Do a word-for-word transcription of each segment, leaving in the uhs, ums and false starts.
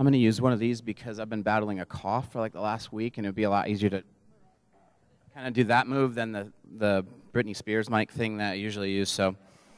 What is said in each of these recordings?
I'm going to use one of these because I've been battling a cough for like the last week, and it would be a lot easier to kind of do that move than the, the Britney Spears mic thing that I usually use. So,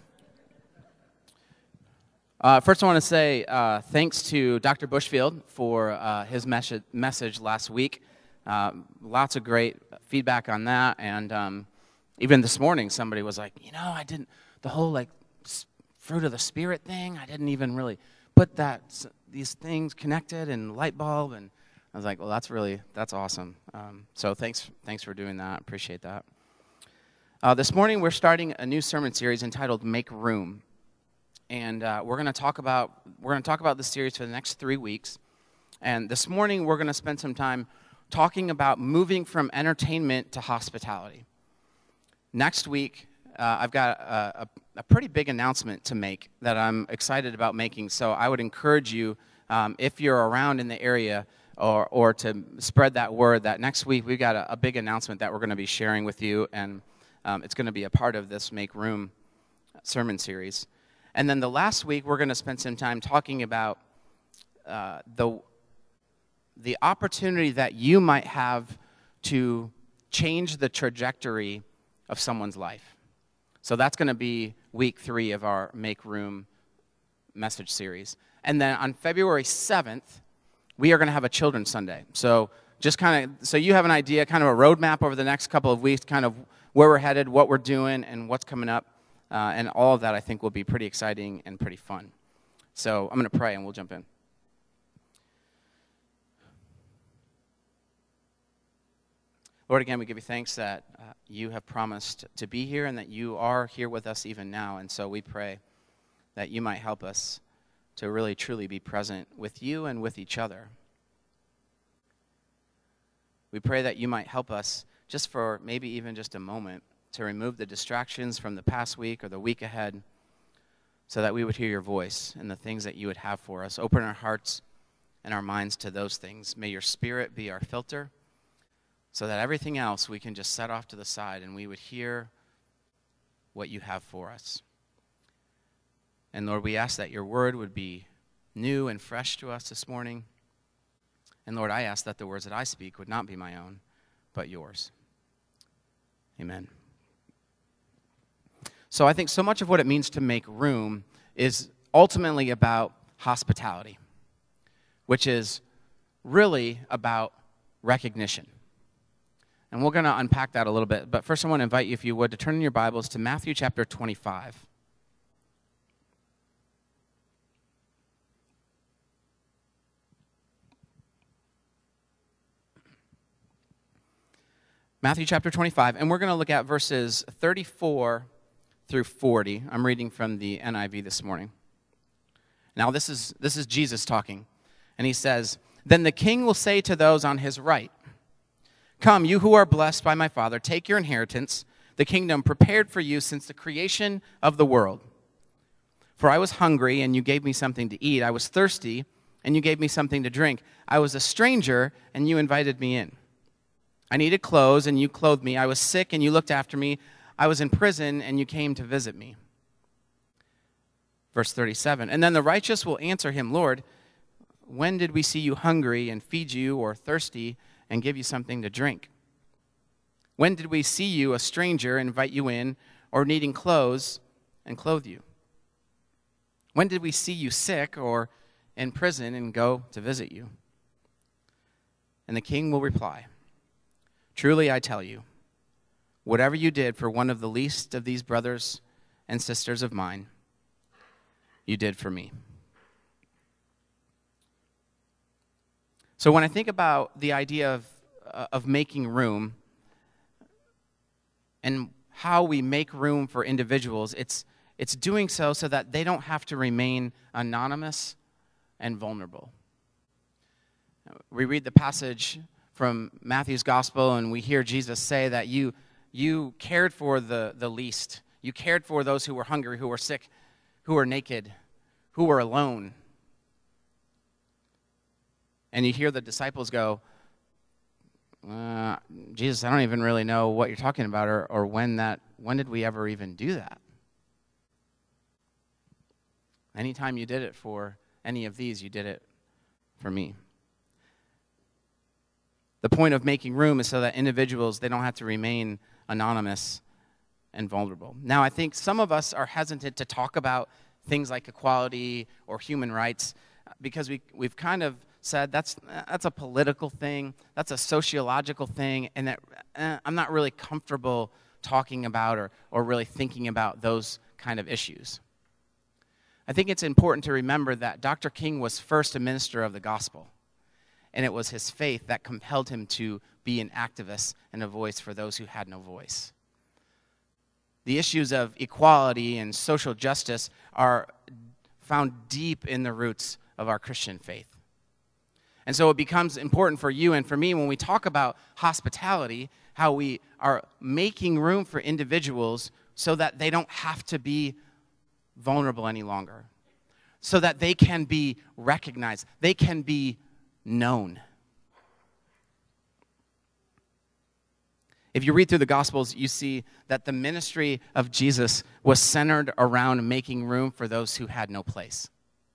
uh, first I want to say uh, thanks to Doctor Bushfield for uh, his mes- message last week. Uh, lots of great feedback on that, and um, even this morning somebody was like, you know, I didn't, the whole like fruit of the Spirit thing, I didn't even really put that these things connected and light bulb, and I was like, well, that's really, that's awesome. Um, so thanks thanks for doing that. Appreciate that. Uh, this morning we're starting a new sermon series entitled Make Room. And uh, we're going to talk about we're going to talk about this series for the next three weeks. And this morning we're going to spend some time talking about moving from entertainment to hospitality. Next week, uh, I've got a, a, a pretty big announcement to make that I'm excited about making. So I would encourage you, um, if you're around in the area, or or to spread that word that next week we've got a, a big announcement that we're going to be sharing with you, and um, it's going to be a part of this Make Room sermon series. And then the last week we're going to spend some time talking about uh, the the opportunity that you might have to change the trajectory of someone's life. So that's going to be week three of our Make Room message series. And then on February seventh, we are going to have a Children's Sunday. So just kind of, so you have an idea, kind of a roadmap over the next couple of weeks, kind of where we're headed, what we're doing, and what's coming up. Uh, and all of that, I think, will be pretty exciting and pretty fun. So I'm going to pray, and we'll jump in. Lord, again, we give you thanks that uh, you have promised to be here and that you are here with us even now. And so we pray that you might help us to really, truly be present with you and with each other. We pray that you might help us, just for maybe even just a moment, to remove the distractions from the past week or the week ahead so that we would hear your voice and the things that you would have for us. Open our hearts and our minds to those things. May your Spirit be our filter, so that everything else we can just set off to the side and we would hear what you have for us. And Lord, we ask that your word would be new and fresh to us this morning. And Lord, I ask that the words that I speak would not be my own, but yours. Amen. So I think so much of what it means to make room is ultimately about hospitality, which is really about recognition. And we're going to unpack that a little bit. But first I want to invite you, if you would, to turn in your Bibles to Matthew chapter twenty-five. Matthew chapter twenty-five. And we're going to look at verses thirty-four through forty. I'm reading from the N I V this morning. Now this is this is Jesus talking. And he says, "Then the king will say to those on his right, 'Come, you who are blessed by my Father, take your inheritance, the kingdom prepared for you since the creation of the world. For I was hungry, and you gave me something to eat. I was thirsty, and you gave me something to drink. I was a stranger, and you invited me in. I needed clothes, and you clothed me. I was sick, and you looked after me. I was in prison, and you came to visit me.'" Verse thirty-seven, "And then the righteous will answer him, 'Lord, when did we see you hungry and feed you, or thirsty and give you something to drink? When did we see you a stranger and invite you in, or needing clothes and clothe you? When did we see you sick or in prison and go to visit you?' And the king will reply, 'Truly I tell you, whatever you did for one of the least of these brothers and sisters of mine, you did for me.'" So when I think about the idea of uh, of making room and how we make room for individuals, it's it's doing so so that they don't have to remain anonymous and vulnerable. We read the passage from Matthew's gospel and we hear Jesus say that you you cared for the, the least. You cared for those who were hungry, who were sick, who were naked, who were alone. And you hear the disciples go, uh, Jesus, I don't even really know what you're talking about, or, or when that, when did we ever even do that? Anytime you did it for any of these, you did it for me. The point of making room is so that individuals, they don't have to remain anonymous and vulnerable. Now, I think some of us are hesitant to talk about things like equality or human rights because we, we've kind of said that's that's a political thing, that's a sociological thing, and that eh, I'm not really comfortable talking about or, or really thinking about those kind of issues. I think it's important to remember that Doctor King was first a minister of the gospel, and it was his faith that compelled him to be an activist and a voice for those who had no voice. The issues of equality and social justice are found deep in the roots of our Christian faith. And so it becomes important for you and for me when we talk about hospitality, how we are making room for individuals so that they don't have to be vulnerable any longer, so that they can be recognized, they can be known. If you read through the Gospels, you see that the ministry of Jesus was centered around making room for those who had no place.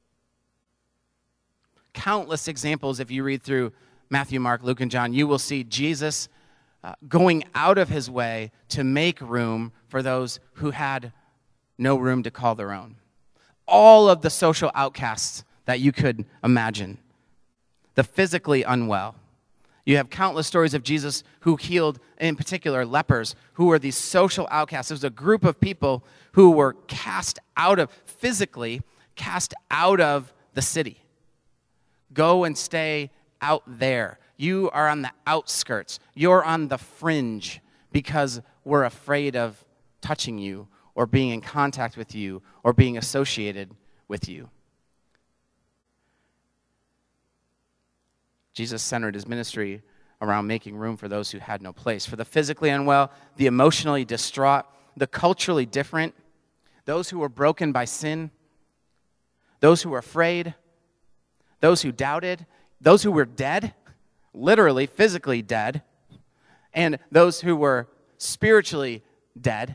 Countless examples, if you read through Matthew, Mark, Luke, and John, you will see Jesus uh, going out of his way to make room for those who had no room to call their own. All of the social outcasts that you could imagine. The physically unwell. You have countless stories of Jesus who healed, in particular, lepers, who were these social outcasts. It was a group of people who were cast out of, physically cast out of the city. Go and stay out there. You are on the outskirts. You're on the fringe because we're afraid of touching you or being in contact with you or being associated with you. Jesus centered his ministry around making room for those who had no place. For the physically unwell, the emotionally distraught, the culturally different, those who were broken by sin, those who were afraid, those who doubted, those who were dead, literally, physically dead, and those who were spiritually dead.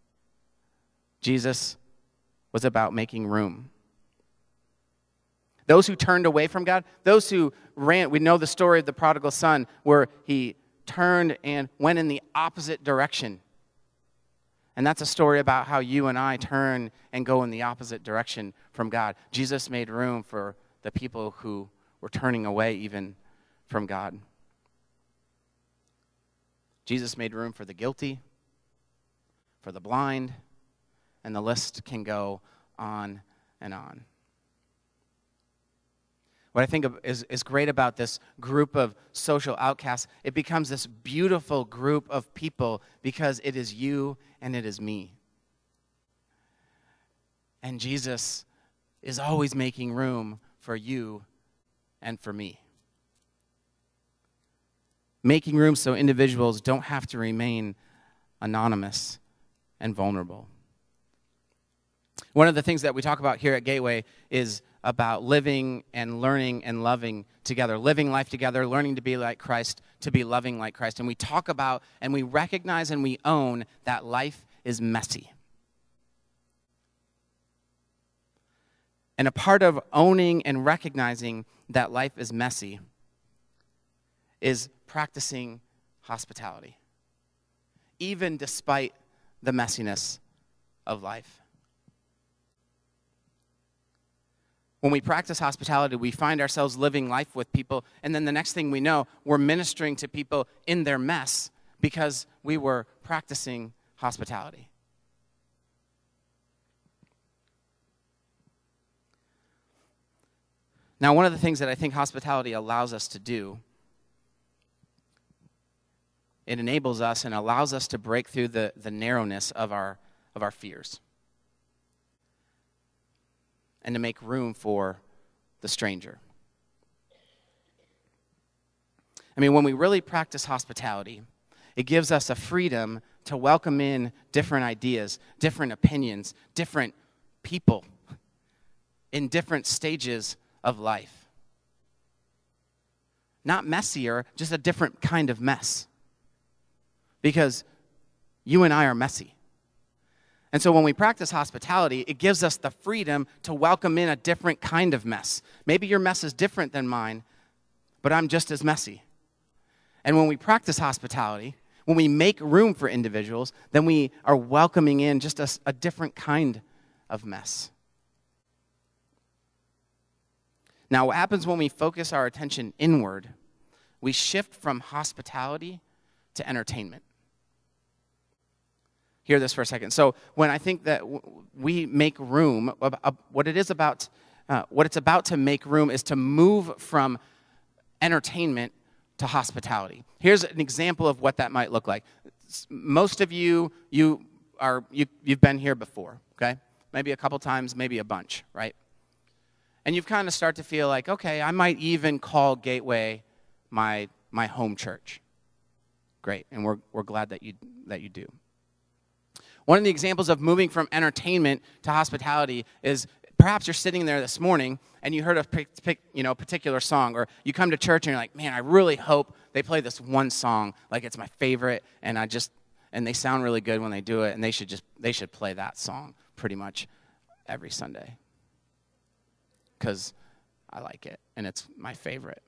Jesus was about making room. Those who turned away from God, those who ran, we know the story of the prodigal son where he turned and went in the opposite direction. And that's a story about how you and I turn and go in the opposite direction from God. Jesus made room for the people who were turning away even from God. Jesus made room for the guilty, for the blind, and the list can go on and on. What I think is, is great about this group of social outcasts, it becomes this beautiful group of people because it is you and it is me. And Jesus is always making room for you and for me. Making room so individuals don't have to remain anonymous and vulnerable. One of the things that we talk about here at Gateway is about living and learning and loving together, living life together, learning to be like Christ, to be loving like Christ. And we talk about and we recognize and we own that life is messy. And a part of owning and recognizing that life is messy is practicing hospitality, even despite the messiness of life. When we practice hospitality, we find ourselves living life with people, and then the next thing we know, we're ministering to people in their mess because we were practicing hospitality. Now, one of the things that I think hospitality allows us to do, it enables us and allows us to break through the, the narrowness of our, of our fears and to make room for the stranger. I mean, when we really practice hospitality, it gives us a freedom to welcome in different ideas, different opinions, different people in different stages of life. Not messier, just a different kind of mess. Because you and I are messy. And so when we practice hospitality, it gives us the freedom to welcome in a different kind of mess. Maybe your mess is different than mine, but I'm just as messy. And when we practice hospitality, when we make room for individuals, then we are welcoming in just a, a different kind of mess. Now, what happens when we focus our attention inward, we shift from hospitality to entertainment. Hear this for a second. So when I think that w- we make room, uh, uh, what it is about, uh, what it's about to make room is to move from entertainment to hospitality. Here's an example of what that might look like. Most of you, you are you, you've been here before, okay? Maybe a couple times, maybe a bunch, right? And you've kind of start to feel like, okay, I might even call Gateway my my home church. Great, and we're we're glad that you that you do. One of the examples of moving from entertainment to hospitality is perhaps you're sitting there this morning and you heard a pic, pic, you know, particular song, or you come to church and you're like, man, I really hope they play this one song like it's my favorite, and I just and they sound really good when they do it, and they should just they should play that song pretty much every Sunday because I like it and it's my favorite.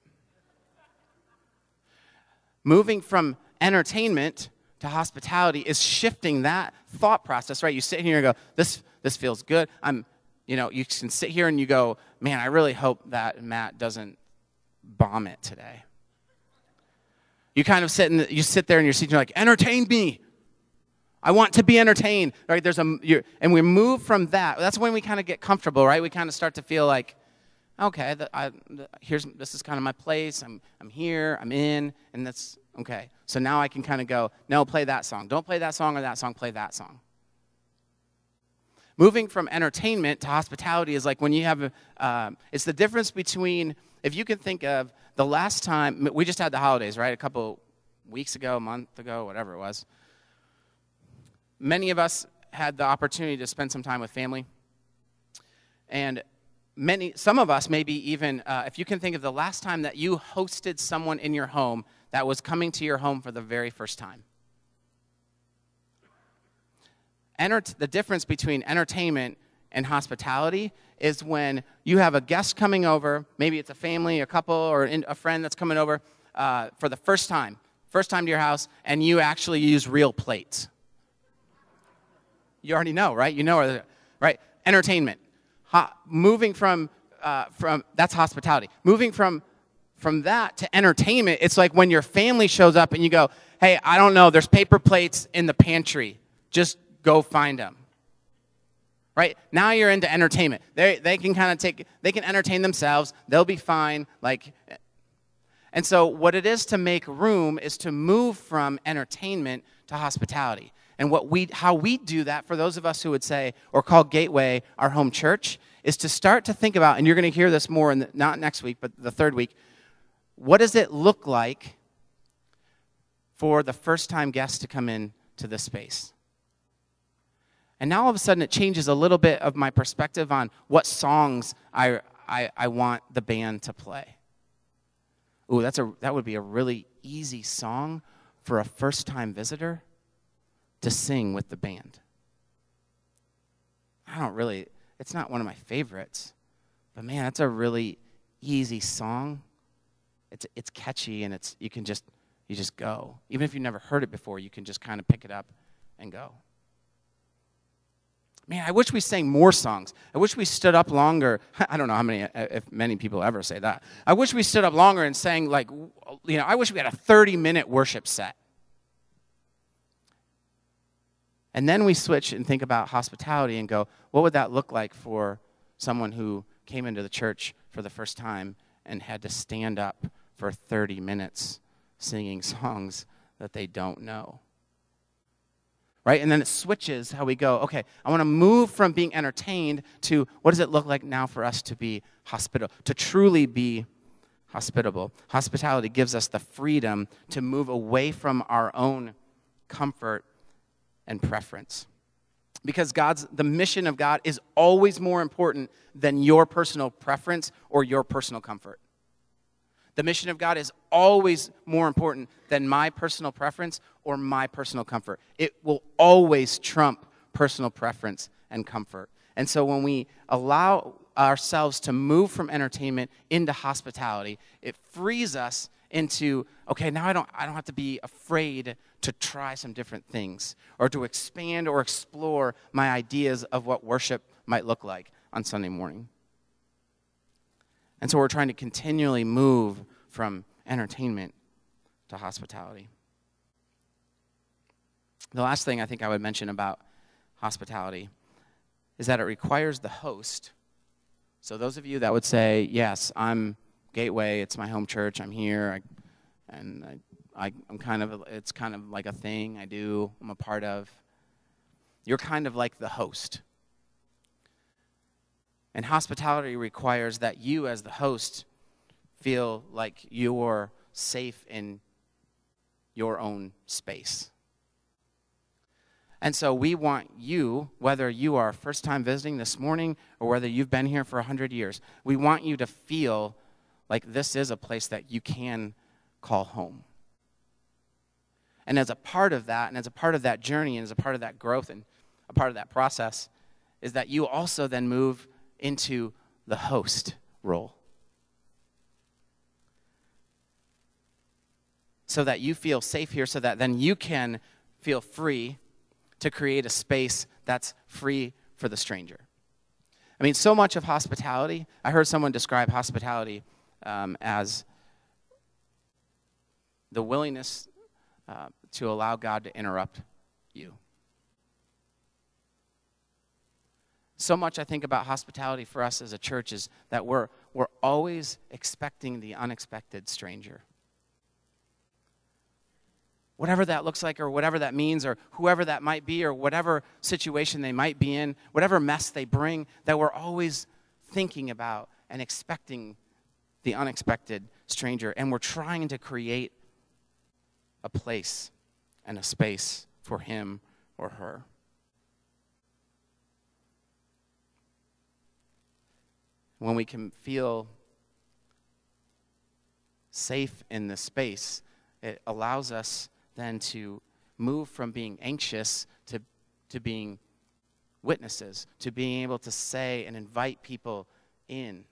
Moving from entertainment to hospitality is shifting that thought process, right? You sit here and go, this this feels good. I'm, you know, you can sit here and you go, man, I really hope that Matt doesn't bomb it today. You kind of sit in the, you sit there in your seat and you're like, entertain me. I want to be entertained, right? There's a, you're, and we move from that. That's when we kind of get comfortable, right? We kind of start to feel like, okay, the, I, the, here's this is kind of my place. I'm I'm here. I'm in, and that's okay. So now I can kind of go, no, play that song. Don't play that song or that song. Play that song. Moving from entertainment to hospitality is like when you have a. Uh, it's the difference between, if you can think of the last time we just had the holidays, right? A couple weeks ago, a month ago, whatever it was. Many of us had the opportunity to spend some time with family, and Many, some of us maybe even, uh, if you can think of the last time that you hosted someone in your home that was coming to your home for the very first time. Enter- the difference between entertainment and hospitality is when you have a guest coming over, maybe it's a family, a couple, or a friend that's coming over uh, for the first time, first time to your house, and you actually use real plates. You already know, right? You know, right? Entertainment. Ho- moving from, uh, from that's hospitality. Moving from, from that to entertainment, it's like when your family shows up and you go, hey, I don't know, there's paper plates in the pantry. Just go find them. Right? Now you're into entertainment. They they can kind of take, they can entertain themselves. They'll be fine. Like, and so what it is to make room is to move from entertainment to hospitality. And what we, how we do that, for those of us who would say, or call Gateway our home church, is to start to think about, and you're going to hear this more, in the, not next week, but the third week, what does it look like for the first-time guest to come in to this space? And now all of a sudden it changes a little bit of my perspective on what songs I, I, I want the band to play. Ooh, that's a, that would be a really easy song for a first-time visitor to sing with the band. I don't really, it's not one of my favorites, but man, that's a really easy song. It's it's catchy, and it's you can just you just go. Even if you've never heard it before, you can just kind of pick it up and go. Man, I wish we sang more songs. I wish we stood up longer. I don't know how many, if many people ever say that. I wish we stood up longer and sang, like, you know, I wish we had a thirty-minute worship set. And then we switch and think about hospitality and go, what would that look like for someone who came into the church for the first time and had to stand up for thirty minutes singing songs that they don't know? Right? And then it switches how we go, okay, I want to move from being entertained to what does it look like now for us to be hospitable, to truly be hospitable. Hospitality gives us the freedom to move away from our own comfort and preference. Because God's the mission of God is always more important than your personal preference or your personal comfort. The mission of God is always more important than my personal preference or my personal comfort. It will always trump personal preference and comfort. And so when we allow ourselves to move from entertainment into hospitality, it frees us into, okay, now I don't I don't have to be afraid to try some different things or to expand or explore my ideas of what worship might look like on Sunday morning. And so we're trying to continually move from entertainment to hospitality. The last thing I think I would mention about hospitality is that it requires the host. So those of you that would say, yes, I'm Gateway, it's my home church, I'm here, I, and I, I, I'm kind of, a, it's kind of like a thing I do, I'm a part of. You're kind of like the host. And hospitality requires that you as the host feel like you're safe in your own space. And so we want you, whether you are first time visiting this morning or whether you've been here for one hundred years, we want you to feel like this is a place that you can call home. And as a part of that, and as a part of that journey, and as a part of that growth, and a part of that process, is that you also then move into the host role. So that you feel safe here, so that then you can feel free to create a space that's free for the stranger. I mean, so much of hospitality, I heard someone describe hospitality um, as the willingness uh, to allow God to interrupt you. So much I think about hospitality for us as a church is that we're we're always expecting the unexpected stranger. Whatever that looks like or whatever that means or whoever that might be or whatever situation they might be in, whatever mess they bring, that we're always thinking about and expecting the unexpected stranger. And we're trying to create a place and a space for him or her. When we can feel safe in this space, it allows us then to move from being anxious to, to being witnesses, to being able to say and invite people in.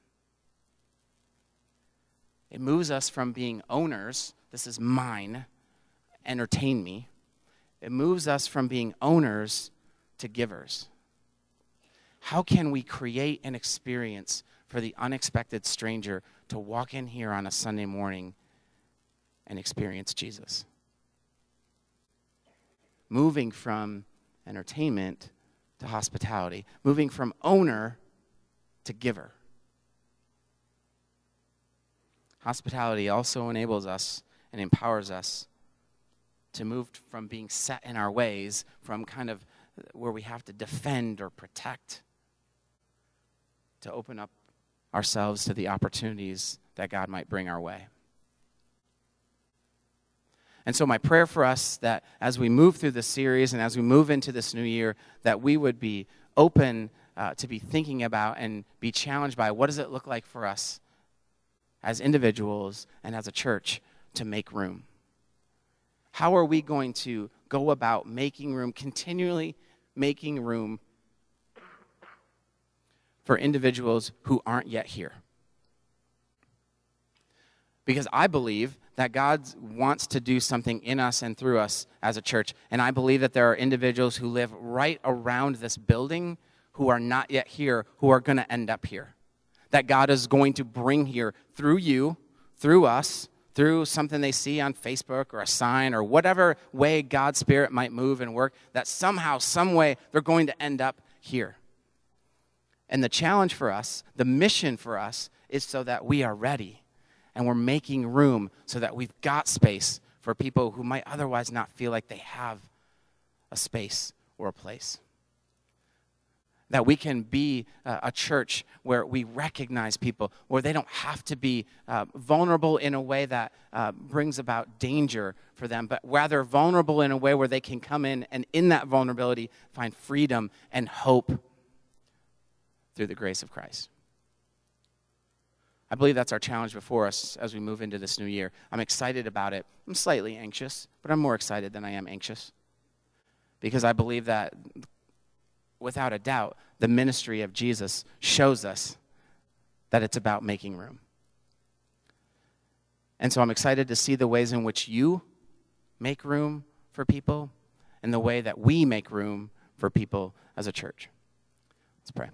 It moves us from being owners, this is mine, entertain me. It moves us from being owners to givers. How can we create an experience for the unexpected stranger to walk in here on a Sunday morning and experience Jesus? Moving from entertainment to hospitality. Moving from owner to giver. Hospitality also enables us and empowers us to move from being set in our ways, from kind of where we have to defend or protect, to open up ourselves to the opportunities that God might bring our way. And so my prayer for us that as we move through this series and as we move into this new year, that we would be open uh, to be thinking about and be challenged by what does it look like for us as individuals and as a church to make room. How are we going to go about making room, continually making room for individuals who aren't yet here? Because I believe that God wants to do something in us and through us as a church. And I believe that there are individuals who live right around this building who are not yet here, who are going to end up here. That God is going to bring here through you, through us, through something they see on Facebook or a sign or whatever way God's Spirit might move and work, that somehow, some way, they're going to end up here. And the challenge for us, the mission for us, is so that we are ready and we're making room so that we've got space for people who might otherwise not feel like they have a space or a place. That we can be uh, a church where we recognize people, where they don't have to be uh, vulnerable in a way that uh, brings about danger for them, but rather vulnerable in a way where they can come in and in that vulnerability find freedom and hope through the grace of Christ. I believe that's our challenge before us as we move into this new year. I'm excited about it. I'm slightly anxious, but I'm more excited than I am anxious. Because I believe that without a doubt, the ministry of Jesus shows us that it's about making room. And so I'm excited to see the ways in which you make room for people and the way that we make room for people as a church. Let's pray.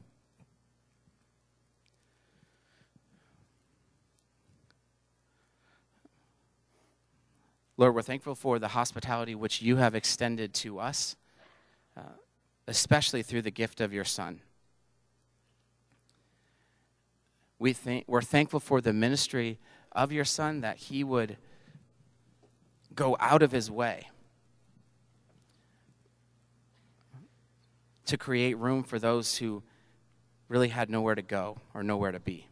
Lord, we're thankful for the hospitality which you have extended to us, uh, especially through the gift of your Son. We think, we're thankful for the ministry of your Son, that he would go out of his way to create room for those who really had nowhere to go or nowhere to be.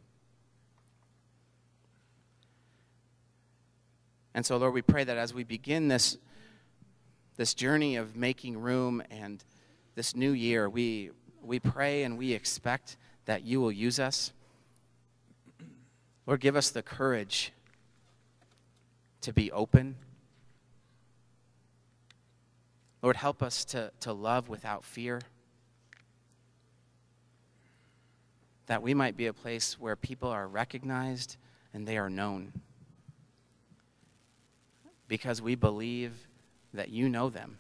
And so, Lord, we pray that as we begin this, this journey of making room and this new year, we, we pray and we expect that you will use us. Lord, give us the courage to be open. Lord, help us to, to love without fear, that we might be a place where people are recognized and they are known, because we believe that you know them.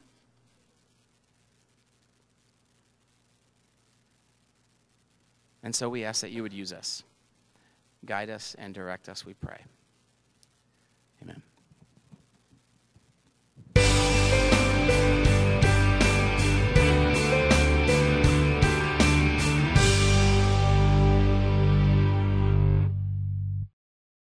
And so we ask that you would use us. Guide us and direct us, we pray.